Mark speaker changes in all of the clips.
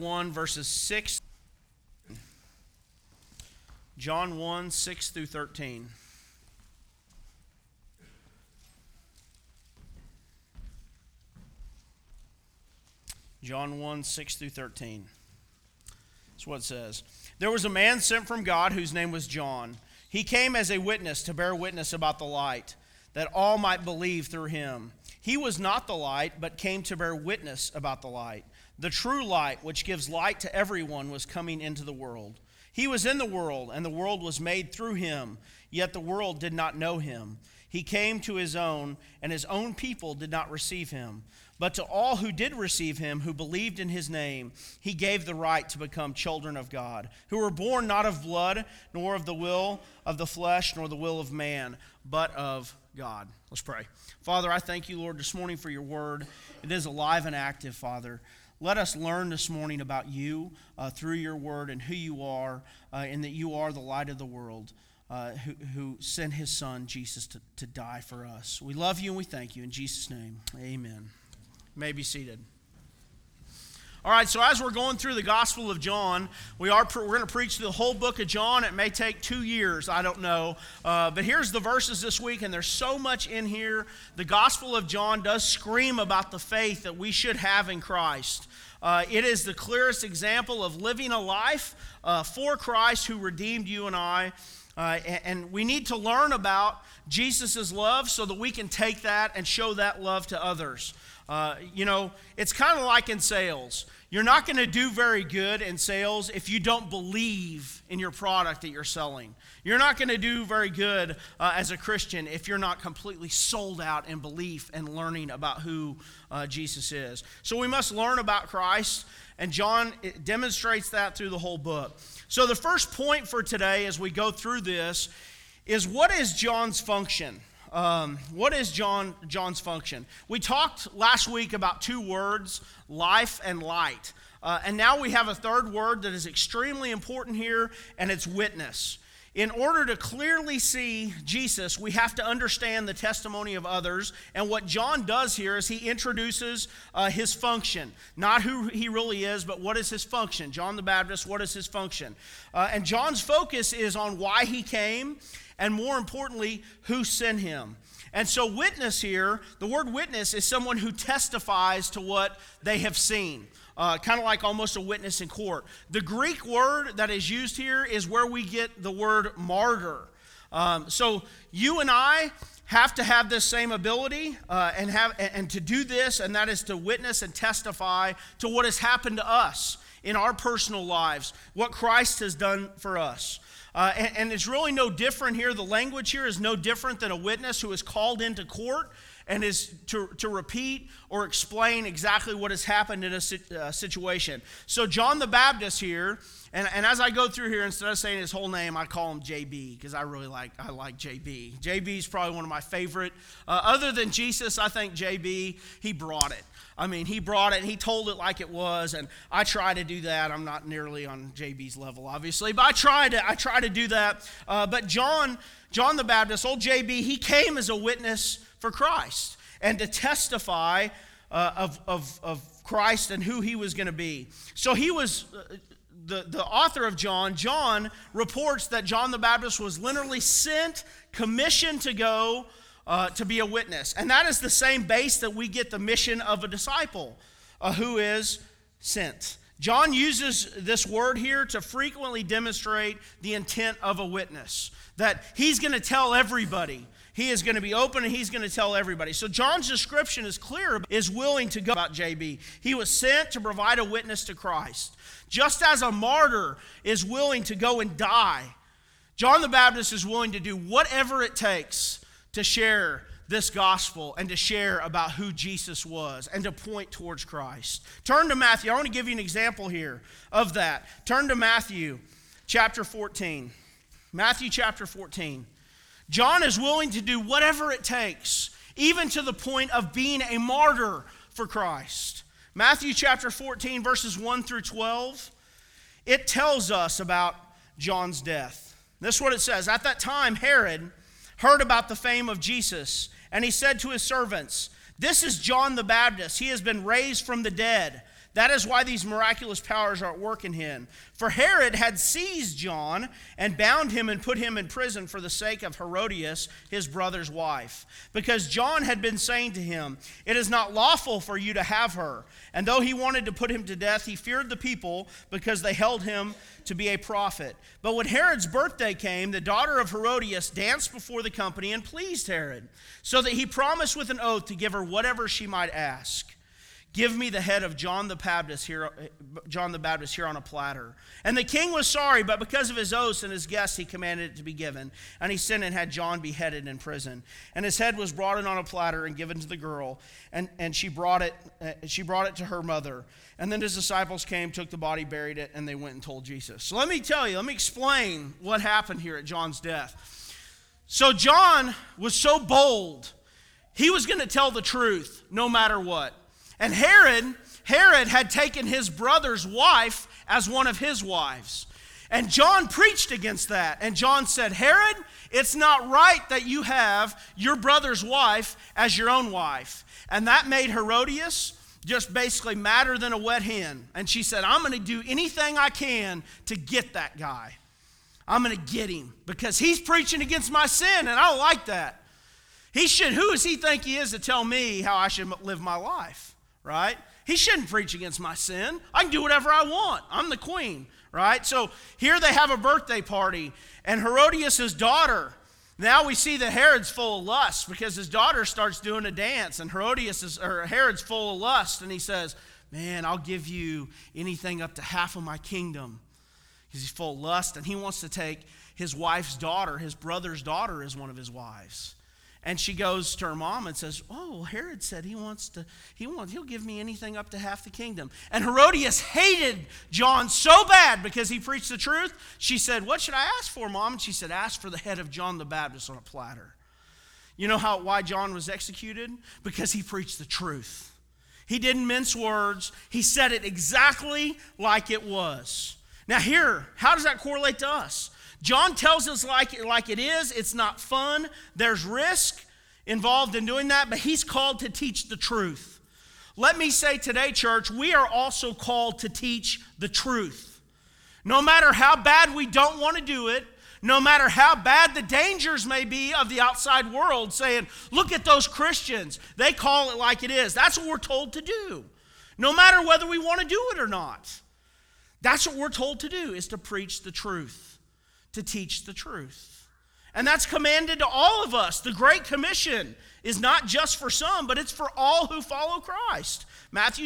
Speaker 1: 1 verses 6. John 1, 6 through 13. John 1, 6 through 13. That's what it says. There was a man sent from God whose name was John. He came as a witness to bear witness about the light, that all might believe through him. He was not the light, but came to bear witness about the light. The true light, which gives light to everyone, was coming into the world. He was in the world, and the world was made through him, yet the world did not know him. He came to his own, and his own people did not receive him. But to all who did receive him, who believed in his name, he gave the right to become children of God, who were born not of blood, nor of the will of the flesh, nor the will of man, but of God. Let's pray. Father, I thank you, Lord, this morning for your word. It is alive and active, Father. Let us learn this morning about you through your word and who you are, and that you are the light of the world, who sent his son, Jesus, to die for us. We love you and we thank you. In Jesus' name, amen. You may be seated. All right, so as we're going through the Gospel of John, we're going to preach the whole book of John. It may take 2 years, I don't know. But here's the verses this week, and there's so much in here. The Gospel of John does scream about the faith that we should have in Christ. It is the clearest example of living a life for Christ who redeemed you and I. And we need to learn about Jesus' love so that we can take that and show that love to others. It's kind of like in sales. You're not going to do very good in sales if you don't believe in your product that you're selling. You're not going to do very good as a Christian if you're not completely sold out in belief and learning about who Jesus is. So we must learn about Christ, and John demonstrates that through the whole book. So the first point for today as we go through this is, what is John's function? What is John's function? We talked last week about 2 words, life and light. And now we have a third word that is extremely important here, and it's witness. In order to clearly see Jesus, we have to understand the testimony of others. And what John does here is he introduces his function. Not who he really is, but what is his function. John the Baptist, what is his function? And John's focus is on why he came, and more importantly, who sent him. And so witness here, the word witness is someone who testifies to what they have seen. Kind of like almost a witness in court. The Greek word that is used here is where we get the word martyr. So you and I have to have this same ability and to do this, and that is to witness and testify to what has happened to us in our personal lives, what Christ has done for us. And it's really no different here. The language here is no different than a witness who is called into court and is to repeat or explain exactly what has happened in a situation. So John the Baptist here, and as I go through here, instead of saying his whole name, I call him JB because I like JB. JB is probably one of my favorite. Other than Jesus, I think JB, he brought it. He brought it, and he told it like it was, and I try to do that. I'm not nearly on JB's level, obviously, but I try to do that. But John the Baptist, old JB, he came as a witness for Christ and to testify of Christ and who he was going to be. So he was the author of John. John reports that John the Baptist was literally sent, commissioned to go to be a witness. And that is the same base that we get the mission of a disciple who is sent. John uses this word here to frequently demonstrate the intent of a witness, that he's going to tell everybody. He is going to be open and he's going to tell everybody. So John's description is clear, is willing to go about JB. He was sent to provide a witness to Christ. Just as a martyr is willing to go and die, John the Baptist is willing to do whatever it takes to share this gospel and to share about who Jesus was and to point towards Christ. Turn to Matthew. I want to give you an example here of that. Turn to Matthew chapter 14. Matthew chapter 14. John is willing to do whatever it takes, even to the point of being a martyr for Christ. Matthew chapter 14, verses 1 through 12, it tells us about John's death. This is what it says. At that time, Herod heard about the fame of Jesus, and he said to his servants, "This is John the Baptist. He has been raised from the dead. That is why these miraculous powers are at work in him. For Herod had seized John and bound him and put him in prison for the sake of Herodias, his brother's wife, because John had been saying to him, "It is not lawful for you to have her." And though he wanted to put him to death, he feared the people because they held him to be a prophet. But when Herod's birthday came, the daughter of Herodias danced before the company and pleased Herod, so that he promised with an oath to give her whatever she might ask. "Give me the head of John the Baptist here on a platter." And the king was sorry, but because of his oaths and his guests, he commanded it to be given. And he sent and had John beheaded in prison. And his head was brought in on a platter and given to the girl, and she brought it to her mother. And then his disciples came, took the body, buried it, and they went and told Jesus. So let me explain what happened here at John's death. So John was so bold, he was going to tell the truth no matter what. And Herod had taken his brother's wife as one of his wives. And John preached against that. And John said, "Herod, it's not right that you have your brother's wife as your own wife." And that made Herodias just basically madder than a wet hen. And she said, "I'm going to do anything I can to get that guy. I'm going to get him because he's preaching against my sin, and I don't like that. Who does he think he is to tell me how I should live my life? Right? He shouldn't preach against my sin. I can do whatever I want. I'm the queen, right?" So here they have a birthday party, and Herodias' daughter, now we see that Herod's full of lust because his daughter starts doing a dance, and Herod's full of lust, and he says, "Man, I'll give you anything up to half of my kingdom," because he's full of lust, and he wants to take his wife's daughter, his brother's daughter, as one of his wives. And she goes to her mom and says, "Oh, Herod said he'll give me anything up to half the kingdom." And Herodias hated John so bad because he preached the truth. She said, "What should I ask for, Mom?" And she said, "Ask for the head of John the Baptist on a platter." You know why John was executed? Because he preached the truth. He didn't mince words. He said it exactly like it was. Now here, how does that correlate to us? John tells us like it is. It's not fun. There's risk involved in doing that, but he's called to teach the truth. Let me say today, church, we are also called to teach the truth. No matter how bad we don't want to do it, no matter how bad the dangers may be of the outside world saying, "Look at those Christians. They call it like it is." That's what we're told to do. No matter whether we want to do it or not. That's what we're told to do, is to preach the truth. To teach the truth. And that's commanded to all of us. The Great Commission is not just for some, but it's for all who follow Christ. Matthew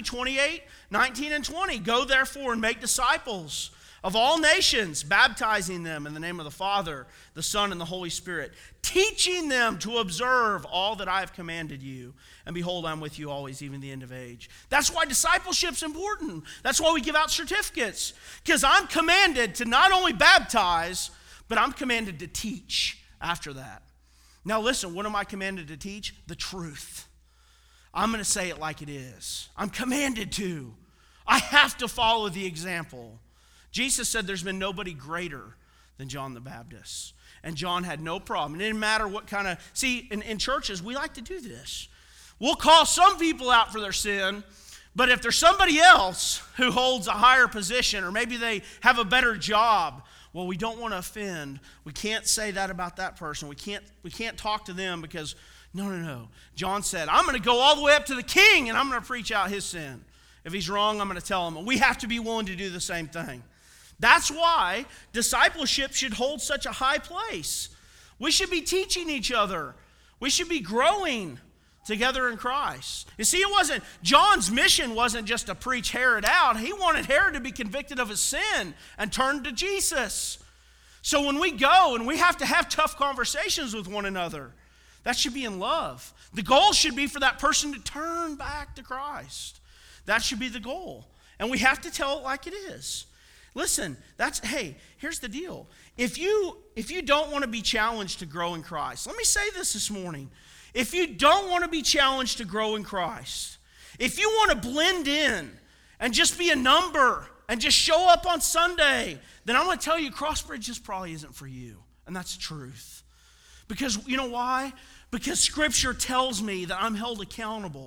Speaker 1: 28:19 and 20. "Go therefore and make disciples of all nations, baptizing them in the name of the Father, the Son, and the Holy Spirit, teaching them to observe all that I have commanded you. And behold, I'm with you always, even the end of age." That's why discipleship's important. That's why we give out certificates. Because I'm commanded to not only baptize, but I'm commanded to teach after that. Now listen, what am I commanded to teach? The truth. I'm going to say it like it is. I'm commanded to. I have to follow the example. Jesus said there's been nobody greater than John the Baptist. And John had no problem. It didn't matter what kind of... See, in churches, we like to do this. We'll call some people out for their sin, but if there's somebody else who holds a higher position, or maybe they have a better job, well, we don't want to offend. We can't say that about that person. We can't talk to them because, no. John said, "I'm going to go all the way up to the king, and I'm going to preach out his sin. If he's wrong, I'm going to tell him." And we have to be willing to do the same thing. That's why discipleship should hold such a high place. We should be teaching each other. We should be growing together in Christ. You see, John's mission wasn't just to preach Herod out. He wanted Herod to be convicted of his sin and turn to Jesus. So when we go and we have to have tough conversations with one another, that should be in love. The goal should be for that person to turn back to Christ. That should be the goal. And we have to tell it like it is. Listen, here's the deal. If you don't want to be challenged to grow in Christ, let me say this morning. If you don't want to be challenged to grow in Christ, if you want to blend in and just be a number and just show up on Sunday, then I'm going to tell you Crossbridge just probably isn't for you. And that's the truth. Because you know why? Because Scripture tells me that I'm held accountable,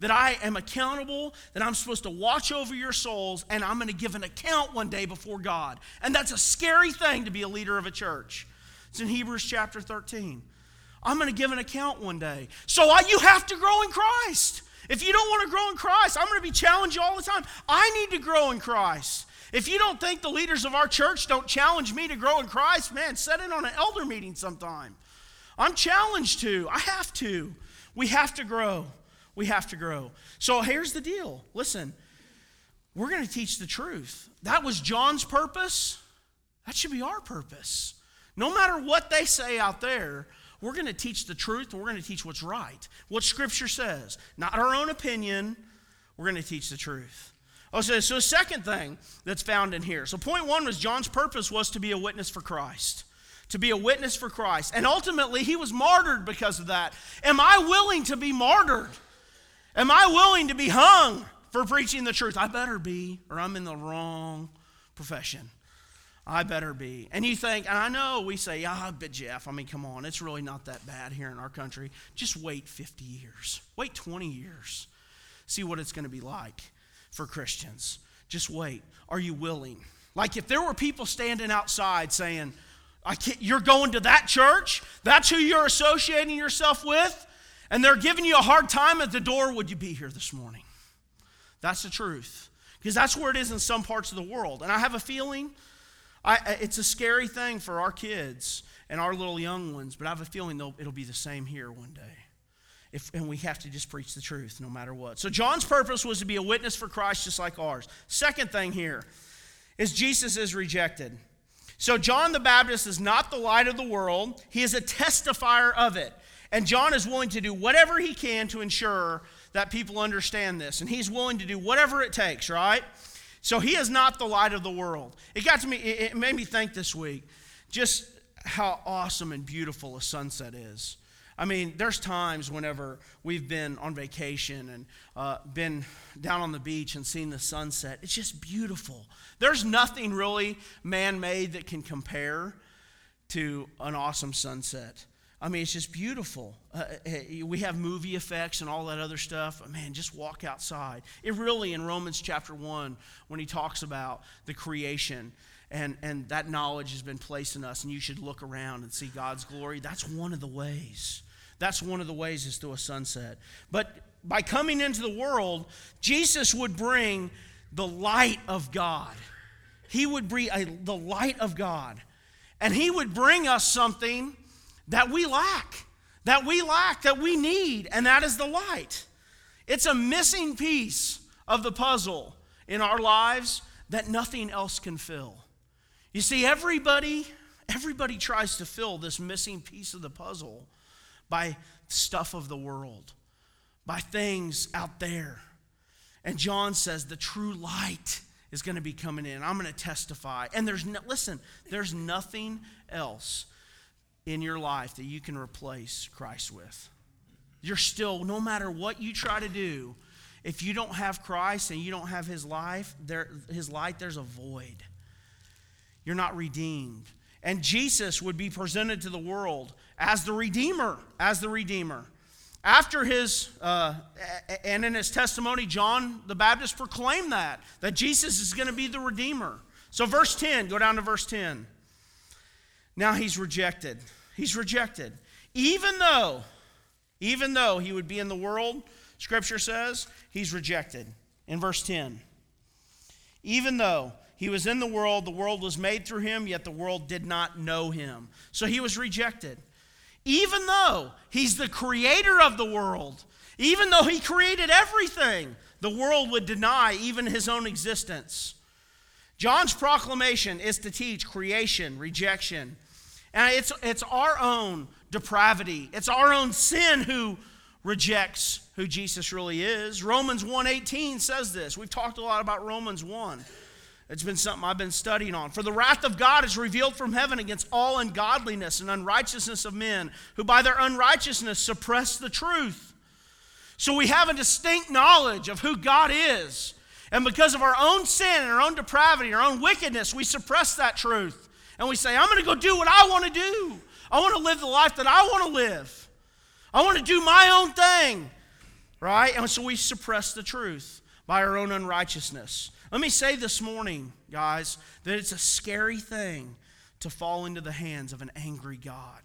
Speaker 1: that I am accountable, that I'm supposed to watch over your souls, and I'm going to give an account one day before God. And that's a scary thing to be a leader of a church. It's in Hebrews chapter 13. I'm going to give an account one day. So you have to grow in Christ. If you don't want to grow in Christ, I'm going to be challenged all the time. I need to grow in Christ. If you don't think the leaders of our church don't challenge me to grow in Christ, man, set in on an elder meeting sometime. I'm challenged to. I have to. We have to grow. We have to grow. So here's the deal. Listen, we're going to teach the truth. That was John's purpose. That should be our purpose. No matter what they say out there, we're going to teach the truth, and we're going to teach what's right, what Scripture says. Not our own opinion. We're going to teach the truth. So a second thing that's found in here. So point one was John's purpose was to be a witness for Christ. To be a witness for Christ. And ultimately, he was martyred because of that. Am I willing to be martyred? Am I willing to be hung for preaching the truth? I better be, or I'm in the wrong profession. I better be. And you think, and I know we say, yeah, but Jeff, I mean, come on, it's really not that bad here in our country. Just wait 50 years. Wait 20 years. See what it's going to be like for Christians. Just wait. Are you willing? Like if there were people standing outside saying, you're going to that church? That's who you're associating yourself with? And they're giving you a hard time at the door, would you be here this morning? That's the truth. Because that's where it is in some parts of the world. And I have a feeling it's a scary thing for our kids and our little young ones, but I have a feeling it'll be the same here one day. And we have to just preach the truth no matter what. So John's purpose was to be a witness for Christ just like ours. Second thing here is Jesus is rejected. So John the Baptist is not the light of the world. He is a testifier of it. And John is willing to do whatever he can to ensure that people understand this. And he's willing to do whatever it takes, right? So he is not the light of the world. It made me think this week just how awesome and beautiful a sunset is. I mean, there's times whenever we've been on vacation and been down on the beach and seen the sunset. It's just beautiful. There's nothing really man-made that can compare to an awesome sunset. I mean, it's just beautiful. We have movie effects and all that other stuff. But man, just walk outside. It really, in Romans chapter 1, when he talks about the creation and that knowledge has been placed in us and you should look around and see God's glory, that's one of the ways. That's one of the ways is through a sunset. But by coming into the world, Jesus would bring the light of God. He would bring the light of God. And he would bring us something that we lack, that we need, and that is the light. It's a missing piece of the puzzle in our lives that nothing else can fill. You see, everybody tries to fill this missing piece of the puzzle by stuff of the world, by things out there. And John says the true light is going to be coming in. I'm going to testify. And there's nothing else in your life that you can replace Christ with. You're still, no matter what you try to do, if you don't have Christ and you don't have his light, there's a void. You're not redeemed. And Jesus would be presented to the world as the Redeemer, After his, and in his testimony, John the Baptist proclaimed that Jesus is going to be the Redeemer. So verse 10, go down to verse 10. Now he's rejected. He's rejected. Even though he would be in the world, Scripture says, he's rejected. In verse 10. Even though he was in the world was made through him, yet the world did not know him. So he was rejected. Even though he's the creator of the world, even though he created everything, the world would deny even his own existence. John's proclamation is to teach creation, rejection. And it's our own depravity. It's our own sin who rejects who Jesus really is. Romans 1:18 says this. We've talked a lot about Romans 1. It's been something I've been studying on. For the wrath of God is revealed from heaven against all ungodliness and unrighteousness of men, who by their unrighteousness suppress the truth. So we have a distinct knowledge of who God is. And because of our own sin and our own depravity, our own wickedness, we suppress that truth. And we say, I'm going to go do what I want to do. I want to live the life that I want to live. I want to do my own thing. right? And so we suppress the truth by our own unrighteousness. Let me say this morning, guys, that it's a scary thing to fall into the hands of an angry God.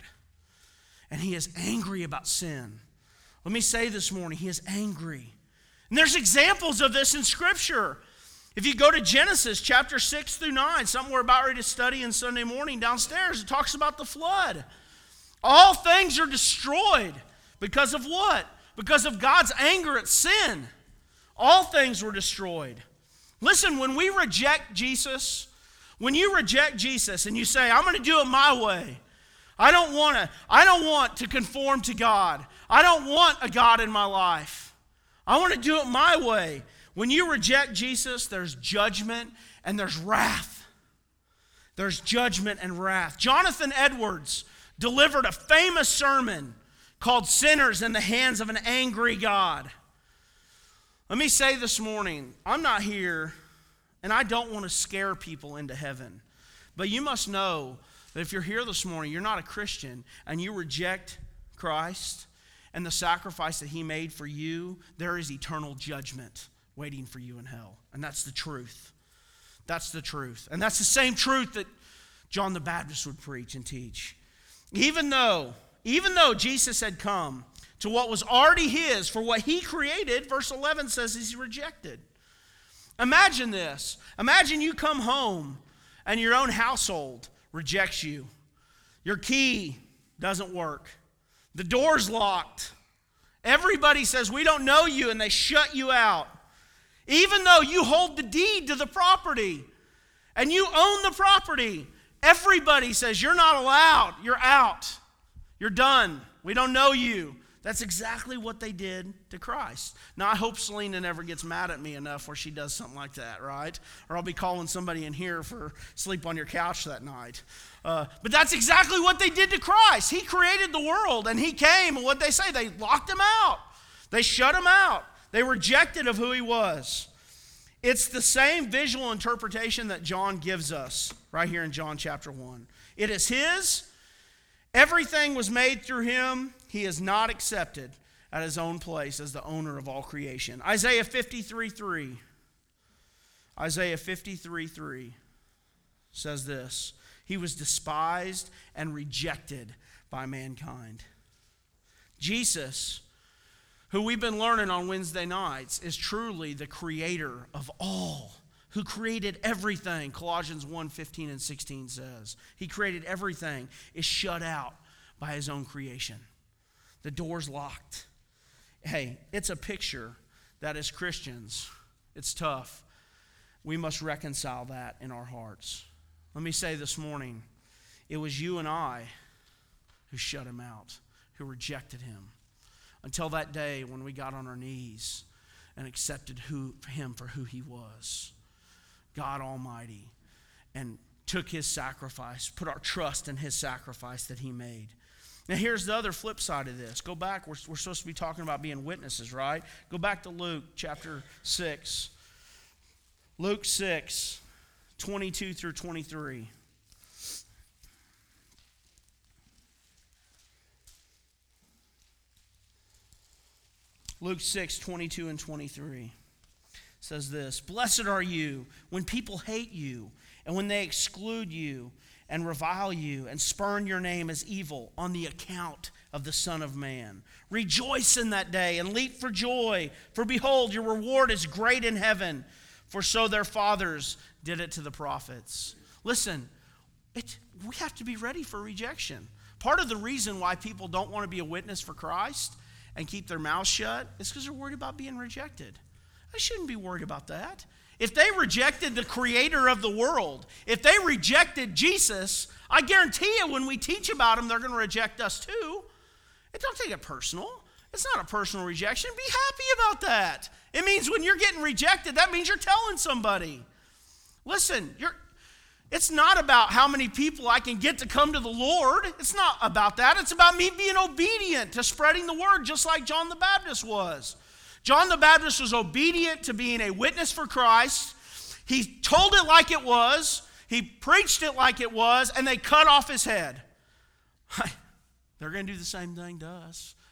Speaker 1: And he is angry about sin. Let me say this morning, he is angry. And there's examples of this in Scripture. If you go to Genesis chapter 6 through 9, something we're about ready to study on Sunday morning downstairs, it talks about the flood. All things are destroyed because of what? Because of God's anger at sin. All things were destroyed. Listen, when we reject Jesus, when you reject Jesus and you say, I'm going to do it my way, I don't want to conform to God. I don't want a God in my life. I want to do it my way. When you reject Jesus, there's judgment and there's wrath. There's judgment and wrath. Jonathan Edwards delivered a famous sermon called Sinners in the Hands of an Angry God. Let me say this morning, I'm not here, and I don't want to scare people into heaven. But you must know that if you're here this morning, you're not a Christian, and you reject Christ and the sacrifice that he made for you, there is eternal judgment waiting for you in hell. And that's the truth. That's the truth. And that's the same truth that John the Baptist would preach and teach. Even though Jesus had come to what was already his, for what he created, verse 11 says he's rejected. Imagine this. Imagine you come home and your own household rejects you. Your key doesn't work. The door's locked. Everybody says, we don't know you, and they shut you out. Even though you hold the deed to the property and you own the property, everybody says, you're not allowed. You're out. You're done. We don't know you. That's exactly what they did to Christ. Now, I hope Selena never gets mad at me enough where she does something like that, right? Or I'll be calling somebody in here for sleep on your couch that night. But that's exactly what they did to Christ. He created the world, and he came, and what they say, they locked him out. They shut him out. They rejected of who he was. It's the same visual interpretation that John gives us right here in John chapter 1. It is his. Everything was made through him. He is not accepted at his own place as the owner of all creation. Isaiah 53:3. Isaiah 53:3 says this. He was despised and rejected by mankind. Jesus, who we've been learning on Wednesday nights, is truly the creator of all, who created everything. Colossians 1:15 and 16 says. He created everything, is shut out by his own creation. The door's locked. Hey, it's a picture that as Christians, it's tough. We must reconcile that in our hearts. Let me say this morning, it was you and I who shut him out, who rejected him. Until that day when we got on our knees and accepted him for who he was, God Almighty, and took his sacrifice, put our trust in his sacrifice that he made. Now here's the other flip side of this. Go back, we're supposed to be talking about being witnesses, right? Go back to Luke chapter 6. Luke 6, 22 through 23. Luke 6, 22 and 23 says this. Blessed are you when people hate you and when they exclude you and revile you and spurn your name as evil on the account of the Son of Man. Rejoice in that day and leap for joy, for behold, your reward is great in heaven, for so their fathers did it to the prophets. Listen, we have to be ready for rejection. Part of the reason why people don't want to be a witness for Christ and keep their mouths shut is because they're worried about being rejected. They shouldn't be worried about that. If they rejected the creator of the world, if they rejected Jesus, I guarantee you when we teach about him, they're going to reject us too. Don't take it personal. It's not a personal rejection. Be happy about that. It means when you're getting rejected, that means you're telling somebody. Listen, it's not about how many people I can get to come to the Lord. It's not about that. It's about me being obedient to spreading the word, just like John the Baptist was. John the Baptist was obedient to being a witness for Christ. He told it like it was. He preached it like it was, and they cut off his head. They're going to do the same thing to us.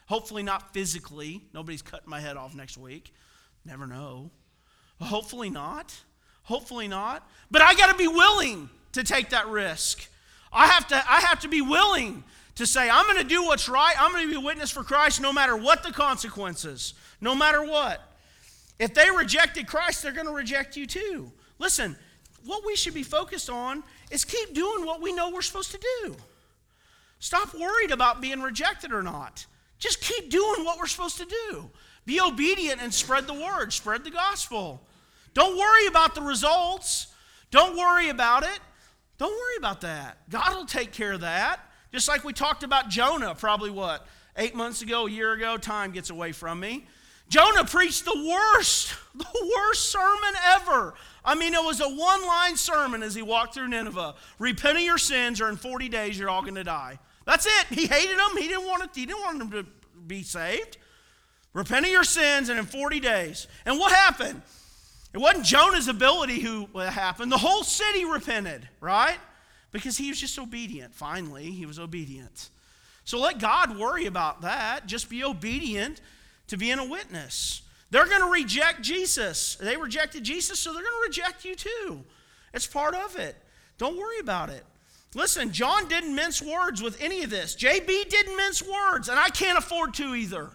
Speaker 1: Hopefully not physically. Nobody's cutting my head off next week. Never know. Hopefully not. Hopefully not. But I got to be willing to take that risk. I have to be willing to say, I'm going to do what's right. I'm going to be a witness for Christ no matter what the consequences. No matter what. If they rejected Christ, they're going to reject you too. Listen, what we should be focused on is keep doing what we know we're supposed to do. Stop worried about being rejected or not. Just keep doing what we're supposed to do. Be obedient and spread the word. Spread the gospel. Don't worry about the results. Don't worry about it. Don't worry about that. God will take care of that. Just like we talked about Jonah probably 8 months ago, a year ago. Time gets away from me. Jonah preached the worst sermon ever. I mean, it was a one-line sermon as he walked through Nineveh. Repent of your sins or in 40 days you're all going to die. That's it. He hated them. He didn't want them to be saved. Repent of your sins and in 40 days. And what happened? It wasn't Jonah's ability what happened. The whole city repented, right? Because he was just obedient. Finally, he was obedient. So let God worry about that. Just be obedient to being a witness. They're going to reject Jesus. They rejected Jesus, so they're going to reject you too. It's part of it. Don't worry about it. Listen, John didn't mince words with any of this. JB didn't mince words, and I can't afford to either.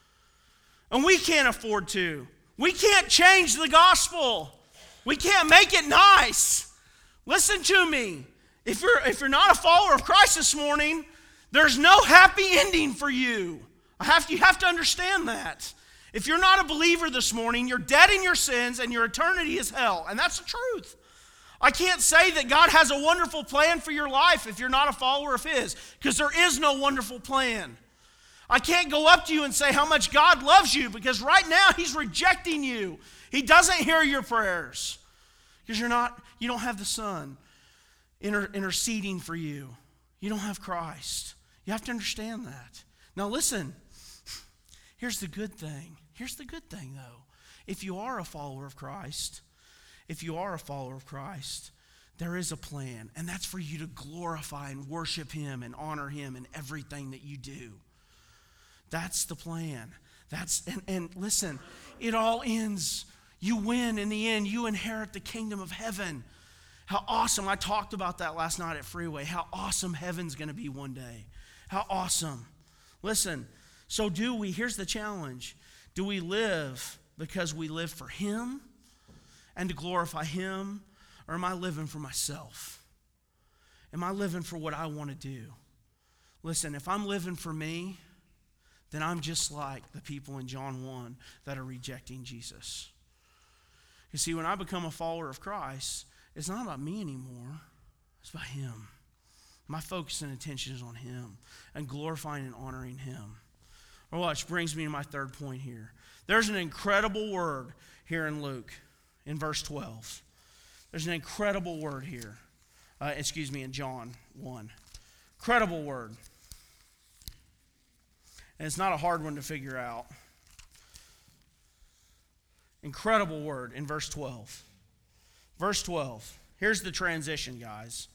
Speaker 1: And we can't afford to. We can't change the gospel. We can't make it nice. Listen to me. If you're not a follower of Christ this morning, there's no happy ending for you. You have to understand that. If you're not a believer this morning, you're dead in your sins and your eternity is hell. And that's the truth. I can't say that God has a wonderful plan for your life if you're not a follower of His, because there is no wonderful plan. I can't go up to you and say how much God loves you, because right now He's rejecting you. He doesn't hear your prayers because you don't have the Son interceding for you. You don't have Christ. You have to understand that. Now listen, here's the good thing. Here's the good thing though. If you are a follower of Christ, there is a plan, and that's for you to glorify and worship Him and honor Him in everything that you do. That's the plan. And listen, it all ends. You win in the end. You inherit the kingdom of heaven. How awesome. I talked about that last night at Freeway. How awesome heaven's going to be one day. How awesome. Listen, so here's the challenge. Do we live because we live for Him and to glorify Him, or am I living for myself? Am I living for what I want to do? Listen, if I'm living for me, then I'm just like the people in John 1 that are rejecting Jesus. You see, when I become a follower of Christ, it's not about me anymore. It's about Him. My focus and attention is on Him and glorifying and honoring Him. Which brings me to my third point here. There's an incredible word here in Luke, in verse 12. There's an incredible word here. In John 1. Incredible word. And it's not a hard one to figure out. Incredible word in verse 12. Verse 12. Here's the transition, guys.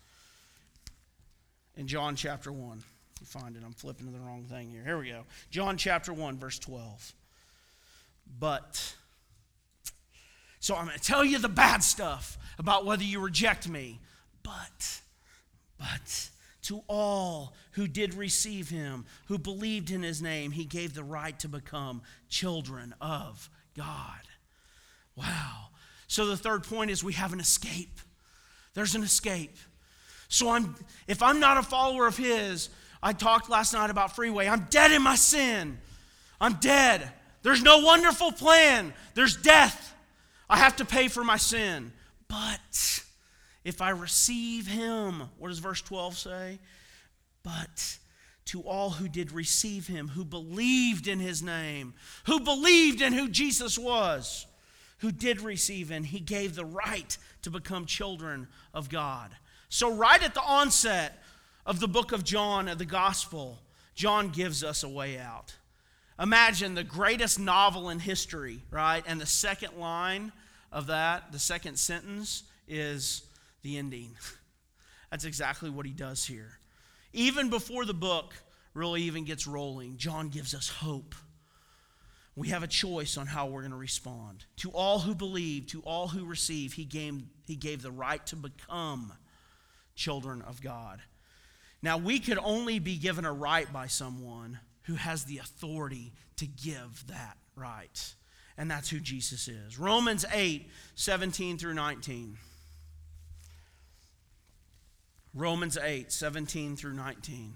Speaker 1: In John chapter 1. You find it. I'm flipping to the wrong thing here. Here we go. John chapter 1, verse 12. But. So I'm going to tell you the bad stuff about whether you reject me. But to all who did receive Him, who believed in His name, He gave the right to become children of God. Wow. So the third point is we have an escape. There's an escape. So if I'm not a follower of His, I talked last night about Freeway. I'm dead in my sin. I'm dead. There's no wonderful plan. There's death. I have to pay for my sin. But if I receive Him, what does verse 12 say? But to all who did receive Him, who believed in His name, who believed in who Jesus was, who did receive Him, He gave the right to become children of God. So right at the onset of the book of John, of the gospel, John gives us a way out. Imagine the greatest novel in history, right? And the second line of that, the second sentence, is the ending. That's exactly what he does here. Even before the book really even gets rolling, John gives us hope. We have a choice on how we're going to respond. To all who believe, to all who receive, he gave the right to become children of God. Now, we could only be given a right by someone who has the authority to give that right. And that's who Jesus is. Romans 8, 17 through 19. Romans 8, 17 through 19.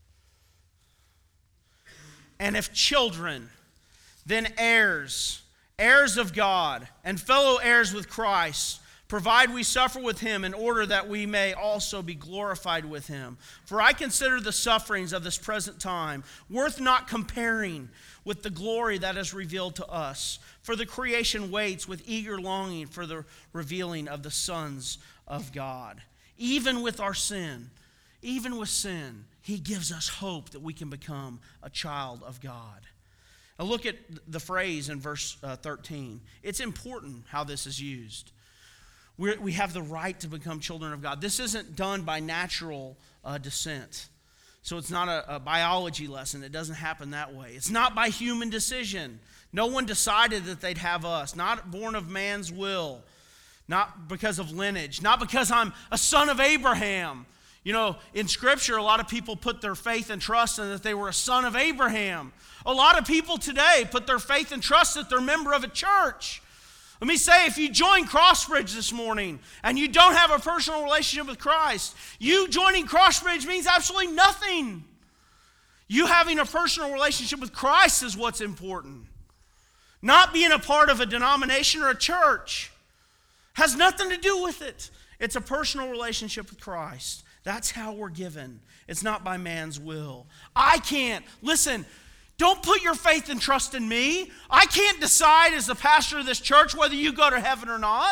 Speaker 1: And if children, then heirs, heirs of God, and fellow heirs with Christ, provide we suffer with him in order that we may also be glorified with him. For I consider the sufferings of this present time worth not comparing with the glory that is revealed to us. For the creation waits with eager longing for the revealing of the sons of God. Even with our sin, even with sin, he gives us hope that we can become a child of God. Now look at the phrase in verse 13. It's important how this is used. We have the right to become children of God. This isn't done by natural descent. So it's not a biology lesson. It doesn't happen that way. It's not by human decision. No one decided that they'd have us. Not born of man's will. Not because of lineage. Not because I'm a son of Abraham. You know, in Scripture, a lot of people put their faith and trust in that they were a son of Abraham. A lot of people today put their faith and trust that they're a member of a church. Let me say, if you join Crossbridge this morning and you don't have a personal relationship with Christ, you joining Crossbridge means absolutely nothing. You having a personal relationship with Christ is what's important. Not being a part of a denomination or a church has nothing to do with it. It's a personal relationship with Christ. That's how we're given. It's not by man's will. I can't. Listen, don't put your faith and trust in me. I can't decide as the pastor of this church whether you go to heaven or not.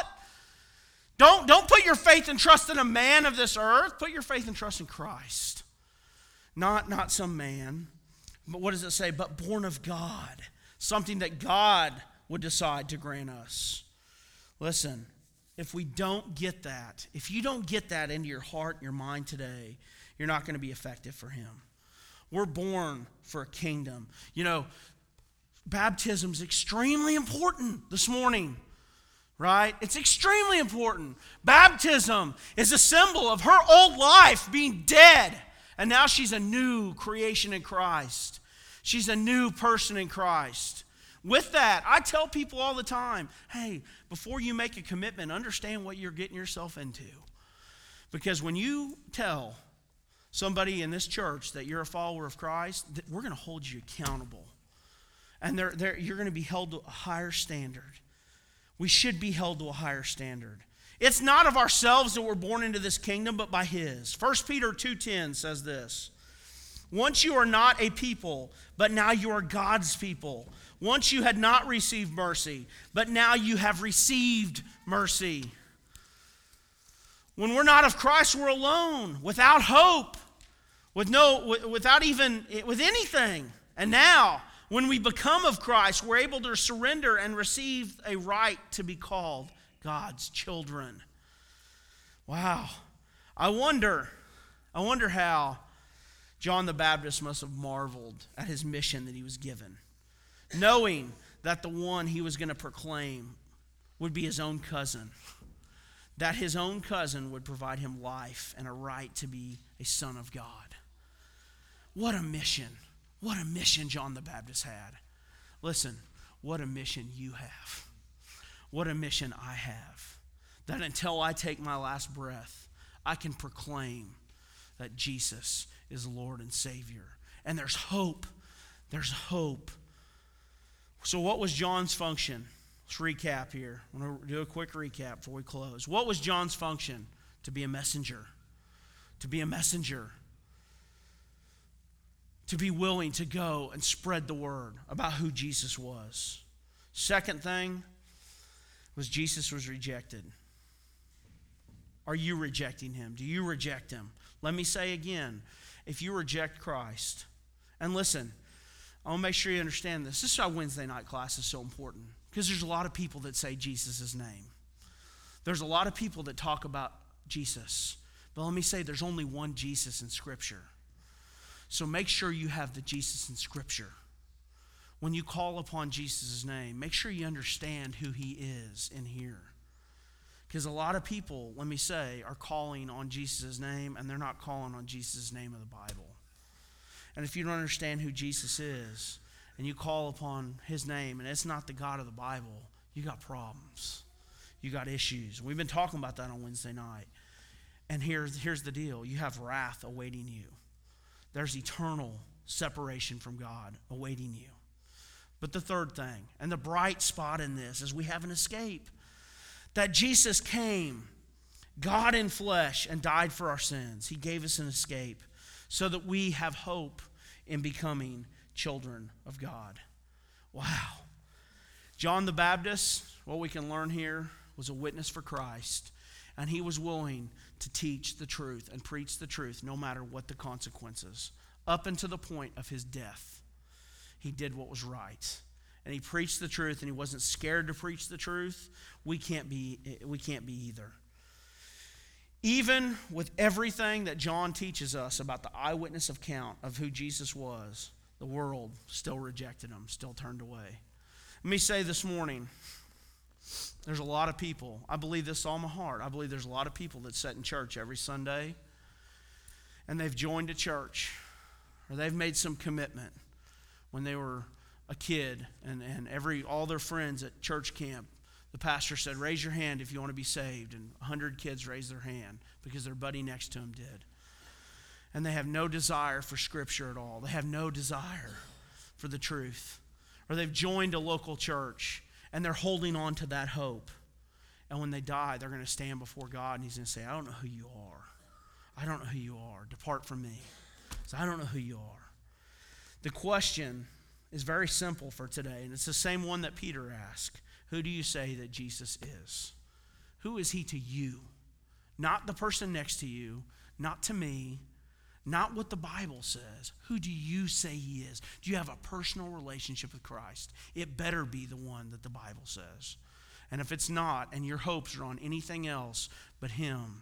Speaker 1: Don't put your faith and trust in a man of this earth. Put your faith and trust in Christ. Not some man. But what does it say? But born of God. Something that God would decide to grant us. Listen, if we don't get that, if you don't get that into your heart and your mind today, you're not going to be effective for him. We're born for a kingdom. You know, baptism is extremely important this morning, right? It's extremely important. Baptism is a symbol of her old life being dead, and now she's a new creation in Christ. She's a new person in Christ. With that, I tell people all the time, hey, before you make a commitment, understand what you're getting yourself into. Because when you tell somebody in this church that you're a follower of Christ, we're going to hold you accountable. And you're going to be held to a higher standard. We should be held to a higher standard. It's not of ourselves that we're born into this kingdom, but by his. 1 Peter 2:10 says this. Once you are not a people, but now you are God's people. Once you had not received mercy, but now you have received mercy. When we're not of Christ, we're alone, without hope, with anything. And now, when we become of Christ, we're able to surrender and receive a right to be called God's children. Wow. I wonder how John the Baptist must have marveled at his mission that he was given, knowing that the one he was going to proclaim would be his own cousin, that his own cousin would provide him life and a right to be a son of God. What a mission. What a mission John the Baptist had. Listen, what a mission you have. What a mission I have. That until I take my last breath, I can proclaim that Jesus is Lord and Savior. And there's hope. There's hope. So what was John's function? Let's recap here. I'm going to do a quick recap before we close. What was John's function? To be a messenger. To be a messenger. To be willing to go and spread the word about who Jesus was. Second thing was Jesus was rejected. Are you rejecting him? Do you reject him? Let me say again, if you reject Christ, and listen, I want to make sure you understand this. This is why Wednesday night class is so important. Because there's a lot of people that say Jesus' name. There's a lot of people that talk about Jesus. But let me say there's only one Jesus in Scripture. So make sure you have the Jesus in Scripture. When you call upon Jesus' name, make sure you understand who he is in here. Because a lot of people, let me say, are calling on Jesus' name, and they're not calling on Jesus' name of the Bible. And if you don't understand who Jesus is, and you call upon his name, and it's not the God of the Bible, you got problems. You got issues. We've been talking about that on Wednesday night. And here's the deal. You have wrath awaiting you. There's eternal separation from God awaiting you. But the third thing, and the bright spot in this, is we have an escape. That Jesus came, God in flesh, and died for our sins. He gave us an escape so that we have hope in becoming children of God. Wow. John the Baptist, what we can learn here, was a witness for Christ. And he was willing to teach the truth and preach the truth no matter what the consequences. Up until the point of his death, he did what was right. And he preached the truth, and he wasn't scared to preach the truth. We can't be either. Even with everything that John teaches us about the eyewitness account of who Jesus was, the world still rejected him, still turned away. Let me say this morning, there's a lot of people, I believe this with all my heart, I believe there's a lot of people that sit in church every Sunday, and they've joined a church, or they've made some commitment when they were a kid, and all their friends at church camp, the pastor said, raise your hand if you want to be saved, and 100 kids raised their hand because their buddy next to them did. And they have no desire for Scripture at all. They have no desire for the truth. Or they've joined a local church, and they're holding on to that hope. And when they die, they're going to stand before God, and he's going to say, I don't know who you are. I don't know who you are. Depart from me. So I don't know who you are. The question is very simple for today, and it's the same one that Peter asked. Who do you say that Jesus is? Who is he to you? Not the person next to you, not to me, not what the Bible says. Who do you say he is? Do you have a personal relationship with Christ? It better be the one that the Bible says. And if it's not, and your hopes are on anything else but him,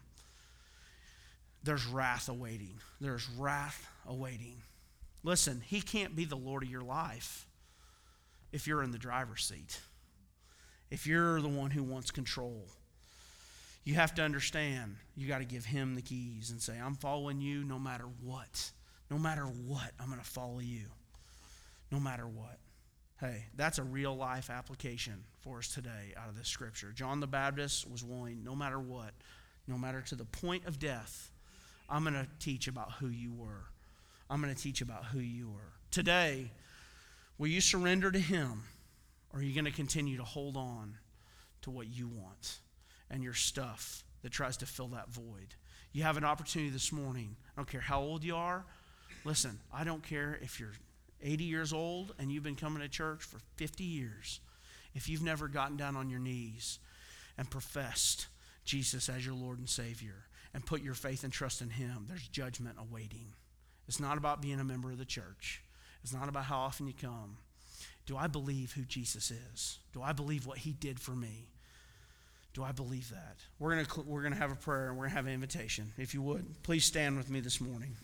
Speaker 1: there's wrath awaiting. There's wrath awaiting. Listen, he can't be the Lord of your life if you're in the driver's seat, if you're the one who wants control. You have to understand, you got to give him the keys and say, I'm following you no matter what. No matter what, I'm going to follow you. No matter what. Hey, that's a real life application for us today out of this scripture. John the Baptist was willing, no matter what, no matter to the point of death, I'm going to teach about who you were. I'm going to teach about who you were. Today, will you surrender to him, or are you going to continue to hold on to what you want and your stuff that tries to fill that void? You have an opportunity this morning. I don't care how old you are. Listen, I don't care if you're 80 years old and you've been coming to church for 50 years. If you've never gotten down on your knees and professed Jesus as your Lord and Savior and put your faith and trust in him, there's judgment awaiting. It's not about being a member of the church. It's not about how often you come. Do I believe who Jesus is? Do I believe what he did for me? Do I believe that? We're gonna have a prayer, and we're gonna have an invitation. If you would, please stand with me this morning.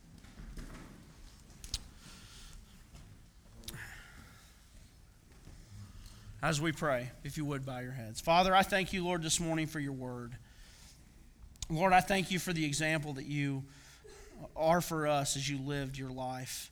Speaker 1: As we pray, if you would, bow your heads. Father, I thank you, Lord, this morning for your word. Lord, I thank you for the example that you are for us as you lived your life.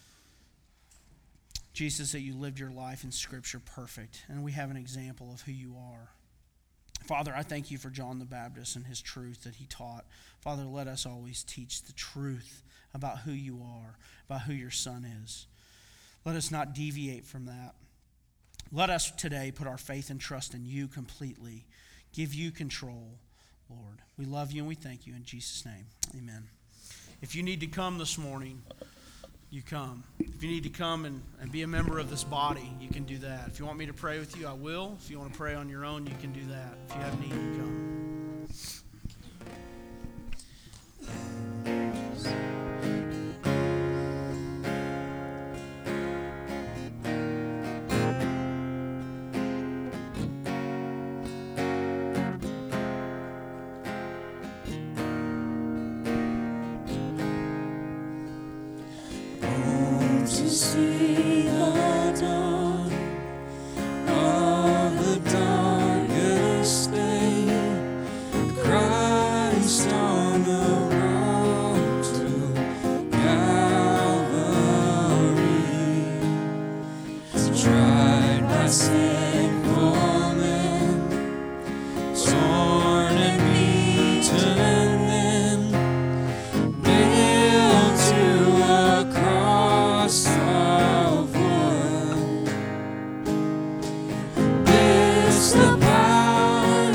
Speaker 1: Jesus, that you lived your life in Scripture perfect, and we have an example of who you are. Father, I thank you for John the Baptist and his truth that he taught. Father, let us always teach the truth about who you are, about who your Son is. Let us not deviate from that. Let us today put our faith and trust in you completely. Give you control, Lord. We love you and we thank you in Jesus' name. Amen. If you need to come this morning, you come. If you need to come and be a member of this body, you can do that. If you want me to pray with you, I will. If you want to pray on your own, you can do that. If you have need, you come.
Speaker 2: see the dawn of the darkest day, Christ on the road to Calvary, tried by sinful men, torn and beaten, then nailed to a cross of wood. This the power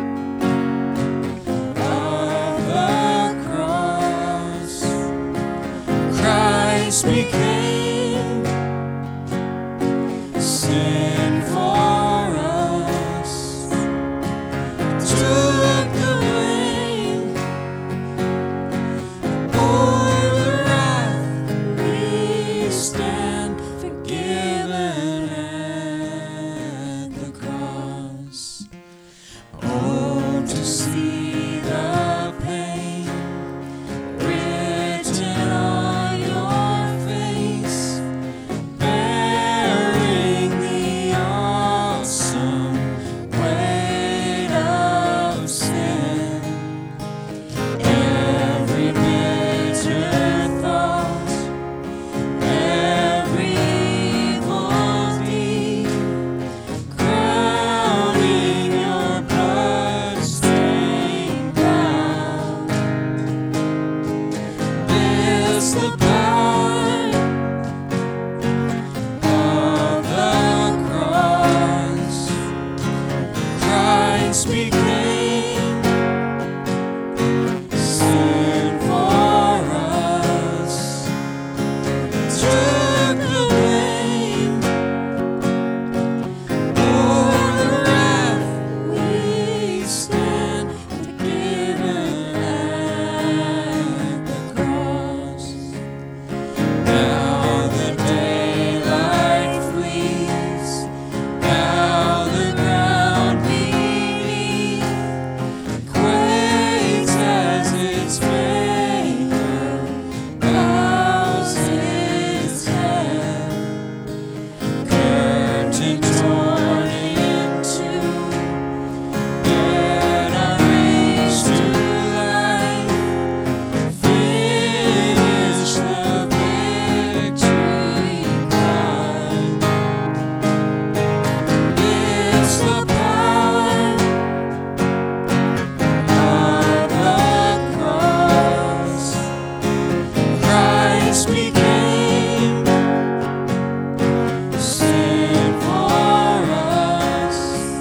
Speaker 2: of the cross. Christ became sin for us, took the blame, bore the wrath. We stand forgiven at the cross. Oh, to see the pain written on your face, bearing the awesome weight of sin. Every bitter thought, every evil deed, crowning your blood-stained brow. This the power of the cross. Christ became sin for us, took the blame, bore the wrath. We stand forgiven at the cross. Now the daylight flees, now the ground beneath quakes as its maker bows its head. Curtain torn in two, yet are raised to life. Finish the victory won. It's the power of the cross. Christ became sin for us,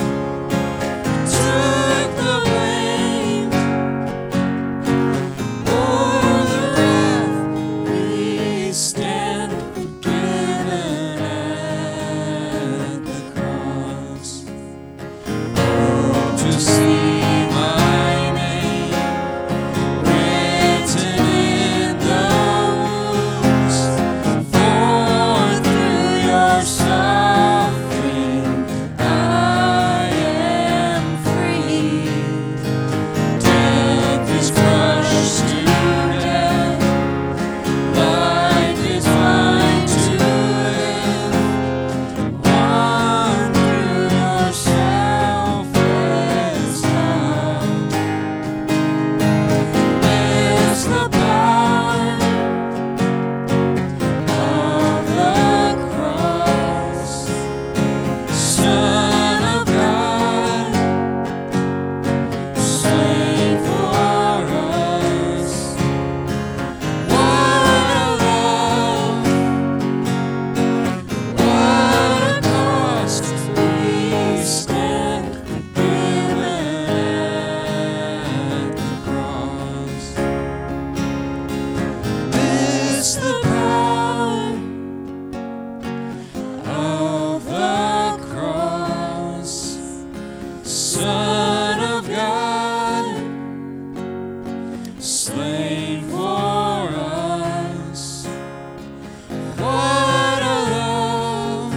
Speaker 2: took the blame, bore the wrath. We stand forgiven at the cross. Oh, to see my name written in the wounds, for through your suffering I am free. Death is crushed to death, life is mine to live. One through your selfless love. There's the power of the cross. Son of God, slain for us. What a love, what a cost. We stand forgiven at the cross. This the power of the cross. Son of God, slain for us. What a love,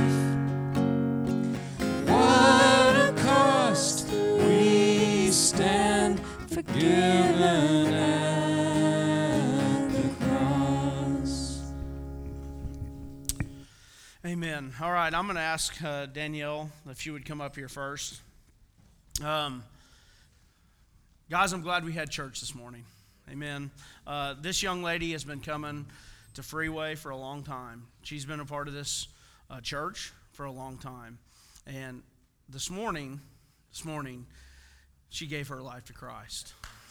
Speaker 2: what a cost. We stand forgiven at the cross.
Speaker 1: Amen. All right, I'm going to ask Danielle if you would come up here first. Guys, I'm glad we had church this morning. Amen. This young lady has been coming to Freeway for a long time. She's been a part of this church for a long time. And this morning, she gave her life to Christ.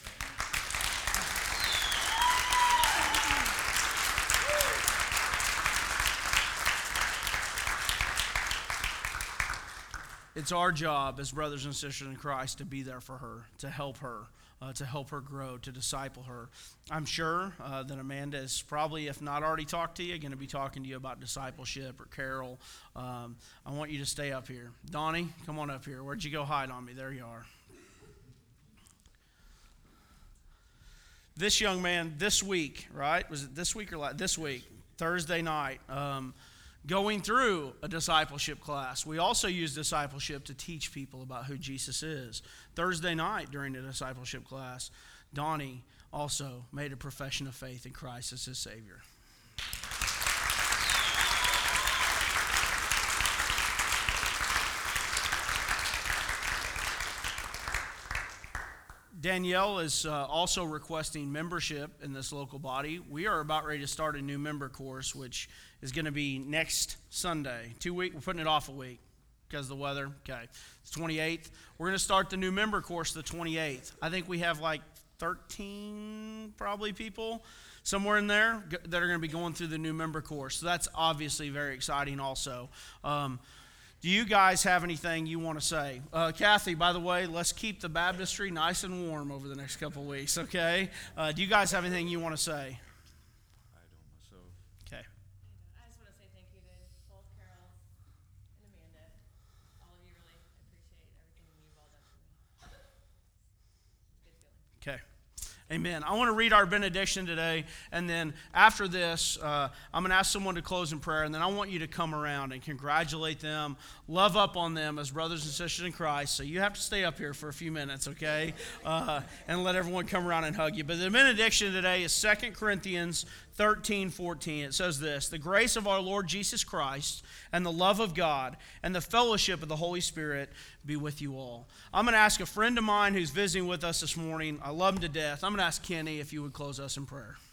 Speaker 1: It's our job as brothers and sisters in Christ to be there for her, to help her grow, to disciple her. I'm sure that Amanda is probably, if not already talked to you, going to be talking to you about discipleship, or Carol. I want you to stay up here. Donnie, come on up here. Where'd you go hide on me? There you are. This young man this week, right? Was it this week or last? This week, Thursday night, going through a discipleship class. We also use discipleship to teach people about who Jesus is. Thursday night during the discipleship class, Donnie also made a profession of faith in Christ as his Savior. Danielle is also requesting membership in this local body. We are about ready to start a new member course, which is going to be next Sunday. 2 weeks. We're putting it off a week because of the weather. Okay. It's 28th. We're going to start the new member course the 28th. I think we have like 13 probably people somewhere in there that are going to be going through the new member course. So that's obviously very exciting also. Do you guys have anything you want to say? Kathy, by the way, let's keep the baptistry nice and warm over the next couple of weeks, okay? Do you guys have anything you want to say?
Speaker 3: I don't myself.
Speaker 1: Okay.
Speaker 4: I just want to say thank you to both Carol and Amanda. All of you, really appreciate everything you've all done for me. Good feeling.
Speaker 1: Okay. Amen. I want to read our benediction today, and then after this, I'm going to ask someone to close in prayer, and then I want you to come around and congratulate them, love up on them as brothers and sisters in Christ. So you have to stay up here for a few minutes, okay? And let everyone come around and hug you. But the benediction today is 2 Corinthians 13:14. It says this: "The grace of our Lord Jesus Christ and the love of God and the fellowship of the Holy Spirit be with you all." I'm going to ask a friend of mine who's visiting with us this morning. I love him to death. I'm going to ask Kenny if you would close us in prayer.